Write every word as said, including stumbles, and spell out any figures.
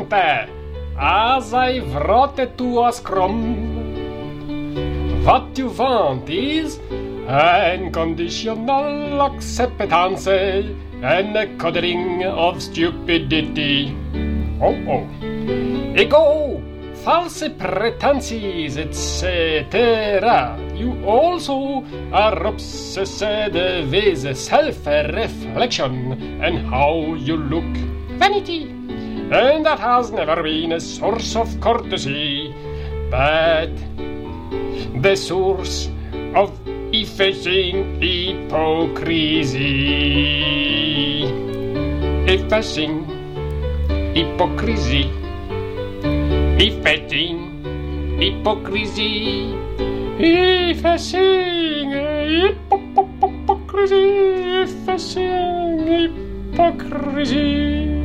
Tante, as I wrote it to us crum. What you want is unconditional acceptance and a codering of stupidity. Oh, oh. Ego, false pretenses, et cetera. You also are obsessed with self-reflection and how you look. Vanity. And that has never been a source of courtesy, but the source of effacing hypocrisy. Effacing hypocrisy. Effacing hypocrisy. Effacing hypocrisy. Effacing hypocrisy.